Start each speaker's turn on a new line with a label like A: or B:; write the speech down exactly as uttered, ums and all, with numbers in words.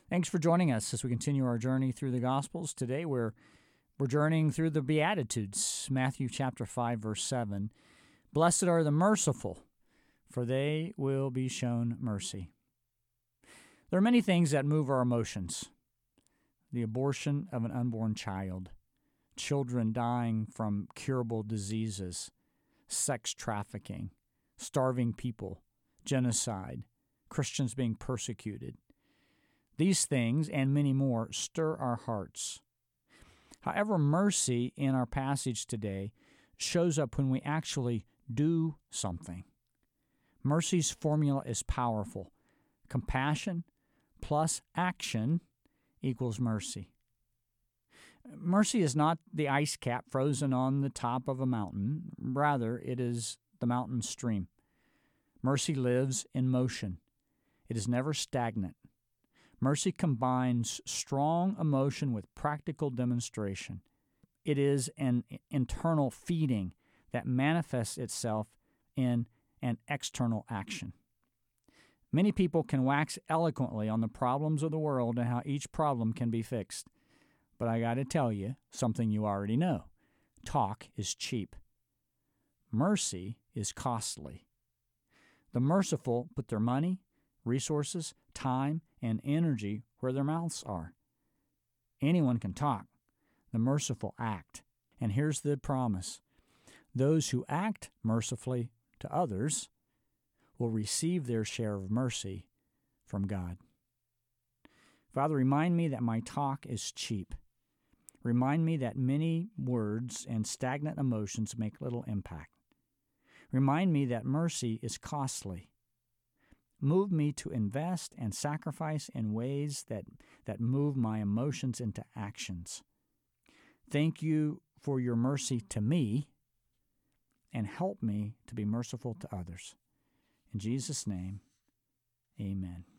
A: Thanks for joining us as we continue our journey through the Gospels. Today we're we're journeying through the Beatitudes, Matthew chapter five, verse seven. Blessed are the merciful, for they will be shown mercy. There are many things that move our emotions. The abortion of an unborn child, children dying from curable diseases, sex trafficking, starving people, genocide, Christians being persecuted. These things and many more stir our hearts. However, mercy in our passage today shows up when we actually do something. Mercy's formula is powerful. Compassion plus action equals mercy. Mercy is not the ice cap frozen on the top of a mountain. Rather, it is the mountain stream. Mercy lives in motion. It is never stagnant. Mercy combines strong emotion with practical demonstration. It is an internal feeding that manifests itself in an external action. Many people can wax eloquently on the problems of the world and how each problem can be fixed. But I got to tell you something you already know. Talk is cheap. Mercy is costly. The merciful put their money, resources, time, and energy where their mouths are. Anyone can talk. The merciful act. And here's the promise. Those who act mercifully to others will receive their share of mercy from God. Father, remind me that my talk is cheap. Remind me that many words and stagnant emotions make little impact. Remind me that mercy is costly. Move me to invest and sacrifice in ways that, that move my emotions into actions. Thank you for your mercy to me, and help me to be merciful to others. In Jesus' name, amen.